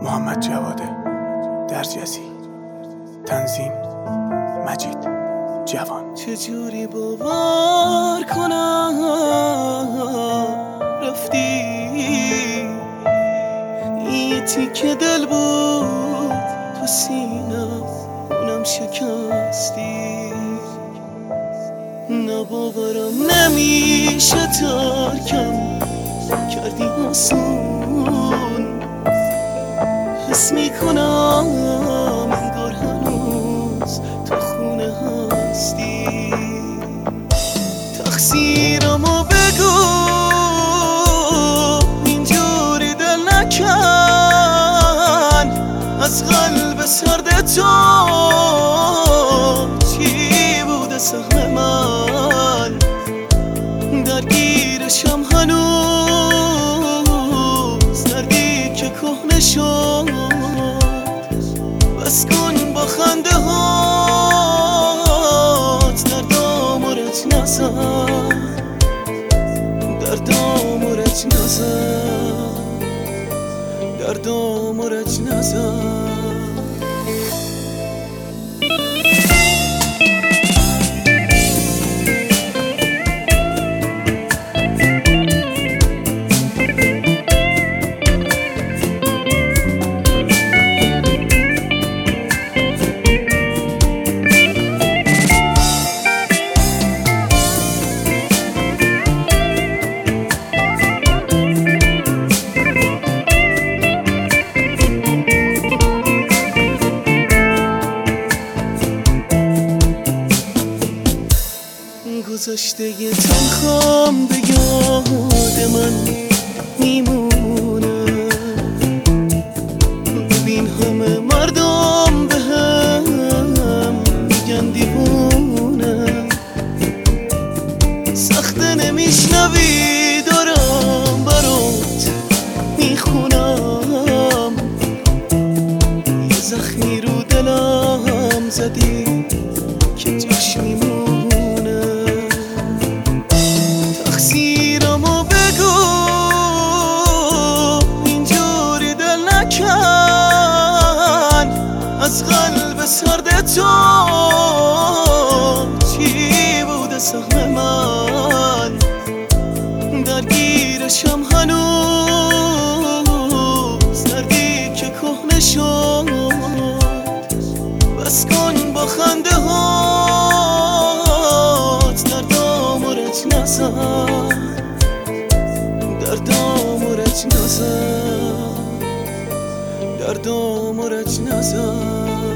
محمد جواد درجزی، تنظیم مجید جوان. چجوری باور کنم رفتی، این تیکه دل بود تو سینم، اونم شکستی. نباورم نمیشه ترکم کردی آسون، حس میکنم انگار هنوز تو خونه هستی. تقصیرمو بگو اینجوری دل نکن، از قلب سرد تو چی بوده سهم من؟ درگیرشم هنوز، دردی که کهنه شد. بس کن با خنده هات، دردام و رج نزن، دردام و رج نزن، دردام و رج نزن. گذشته یه تنخام به یاد من میمونه. ببین همه مردم به هم میگن دیوونه، سخته نمیشنوی دارم برات میخونم. یه زخمی رو دلم زدی که جاش میمونه. تقصیرمو بگو اینجوری دل نکن، از قلب سرد تو چی بوده سهم من؟ درگیرشم هنوز، دردی که کهنه شد. بس کن با خنده هات، دردام و رج نزن، دردام و رج نزن، دردام و رج نزن.